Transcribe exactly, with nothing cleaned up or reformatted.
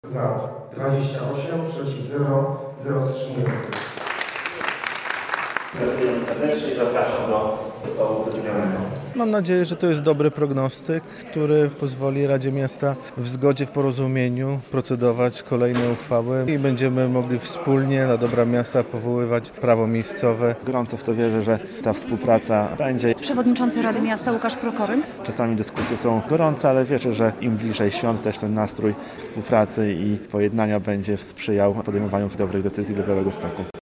Za dwadzieścia osiem, przeciw zero, zero wstrzymujących. Gratuluję serdecznie i zapraszam do stołu wyznionego. Mam nadzieję, że to jest dobry prognostyk, który pozwoli Radzie Miasta w zgodzie, w porozumieniu procedować kolejne uchwały i będziemy mogli wspólnie dla dobra miasta powoływać prawo miejscowe. Gorąco w to wierzę, że ta współpraca będzie. Przewodniczący Rady Miasta Łukasz Prokorym. Czasami dyskusje są gorące, ale wierzę, że im bliżej świąt też ten nastrój współpracy i pojednania będzie sprzyjał podejmowaniu dobrych decyzji dla Białegostoku.